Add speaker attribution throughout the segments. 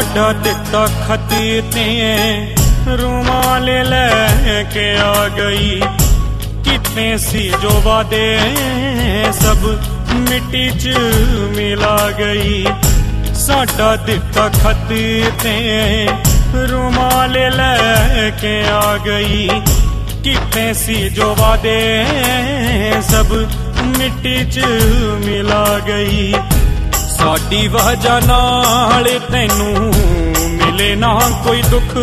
Speaker 1: साडा दिता खत ते रुमाल लेके आ गई। कितने सी जो वादे सब मिट्टी च मिला गई। साडा दिता खत ते रुमाल लेके आ गई। कितने सी जो वादे सब मिट्टी च मिला गई। साडी वजह नाल तैनू मिले ना कोई दुख।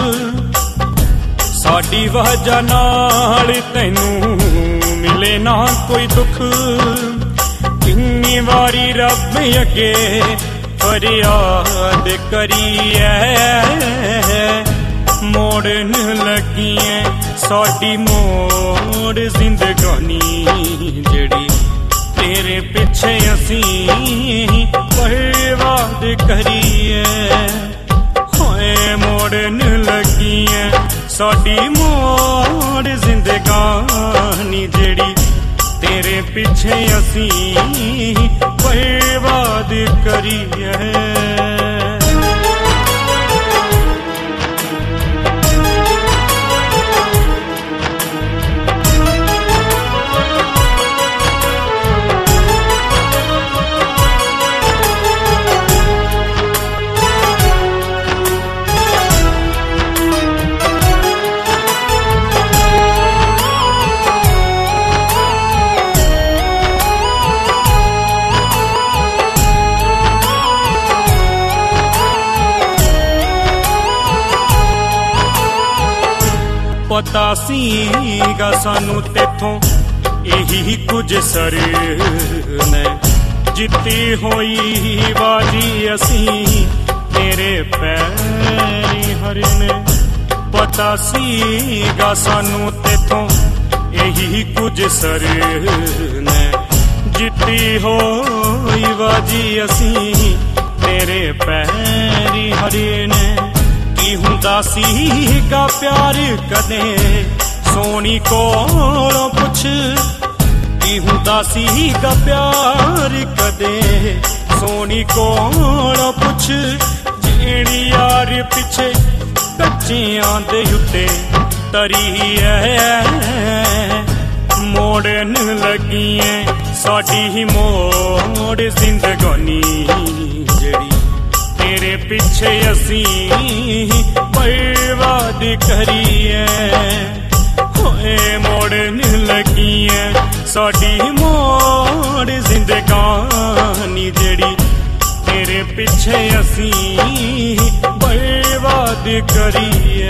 Speaker 1: साडी वजह नाल तैनू मिले ना कोई दुख। कितनी वारी रब अगे फरियाद करी है। मोड़न लगी है साडी मोड़ जिंदगानी जड़ी तेरे पिछे असी बर्बाद करिए। होए मोड़न लगी है साडी मोड़ जिंदगानी जड़ी तेरे पिछे असी बर्बाद करिए। पता सीगा सानू तेथों यही कुछ सर ने जित्ती होई बाजी असी तेरे पैरी हरने। पता सीगा सानू तेथों यही कुछ सर ने जित्ती होई बाजी असी तेरे पैरी हरने। हुंदा सीगा प्यार कदे सोनी कोलों पुछ। की हुंदा सीगा प्यार कदे सोनी कोलों पुछ। जेड़ी यार पिछे कच्चियां दे उत्ते तरी है। मोड़न लगी है साडी मोड़ जिंदगानी जड़ी तेरे पिछे असी बर्बाद करिए। होए मोड़न लगी है साडी मोड़ जिंदगानी जड़ी तेरे पिछे असी बर्बाद करिए।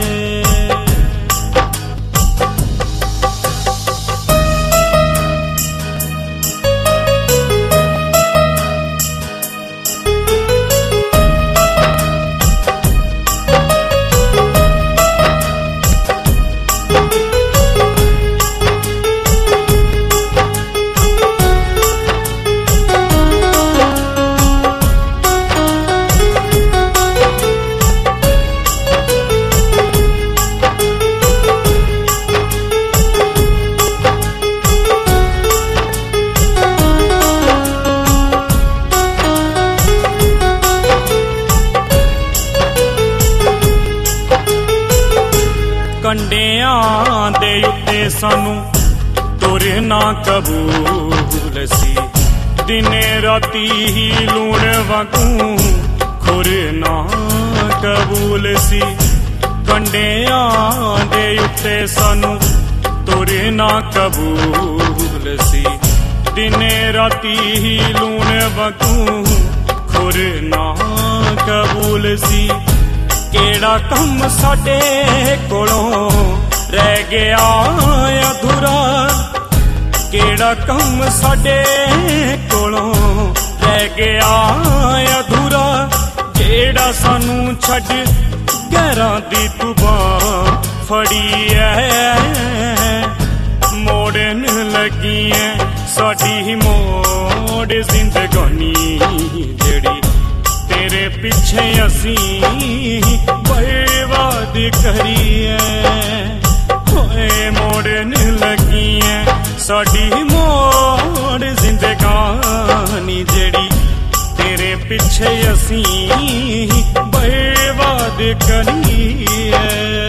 Speaker 1: कंडियां दे उत्ते सानू तुरना कबूल सी। दिने राती ही लूण वांगू खुरना कबूल सी। कंडियां दे उत्ते सानू तुरना कबूल सी। दिने राती ही लूण वांगू खुरना कबूल सी। केड़ा कम साडे कोलों रह गया अधूरा। केड़ा कम साडे कोलों रह गया अधूरा। जेड़ा सानू छड़ गैरां दी तू बां फड़ी है। मोड़न लगी है साडी मोड़ जिंदगानी जड़ी तेरे पिछे असी बर्बाद करिए। होए मोड़न लगी है साडी मोड़ जिंदगानी जड़ी तेरे पिछे असी बर्बाद करिए।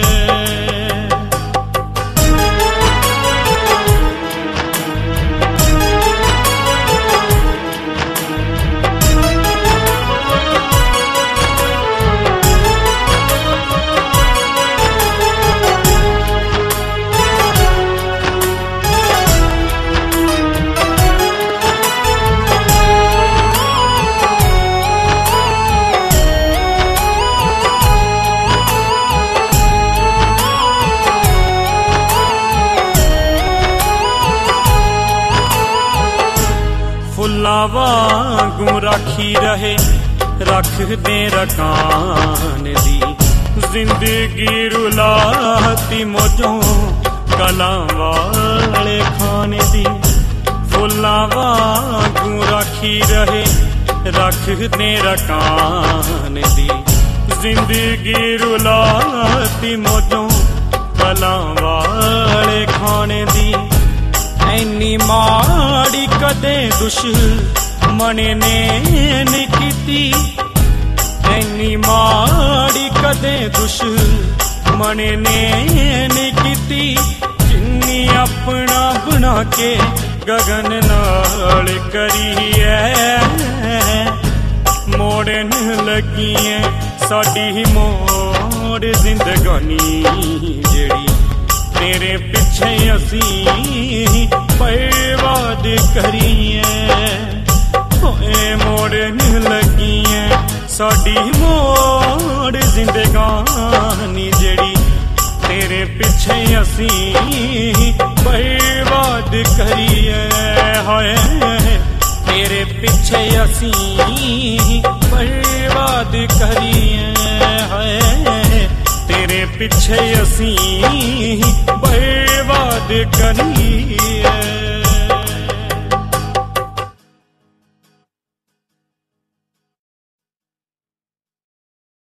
Speaker 1: फुल्लां वांगू राखी रहे रख दे रकान दी, जिंदगी रुलाती मौजों कलां वाले खाने दी। फुल्लां वांगू राखी रहे रख दे रकान दी, जिंदगी रुलाती मौजों कलां वाले खाने दी। ऐनी माड़ी कदे दुश्मन ने नी कीती, ऐनी माड़ी कदे दुश्मन ने नी कीती, जिन्नी अपना बना के गगन नाल करी है। मोड़न लगी है साडी मोड़ जिंदगानी, जेड़ी तेरे पिछे असी बर्बाद करिए। होए मोड़न लगी है साडी मोड़ जिंदगानी, जेड़ी तेरे पिछे असी बर्बाद करिए। होए तेरे पिछे असी बर्बाद करिए। होए तेरे पिछे असी बर्बाद करिए।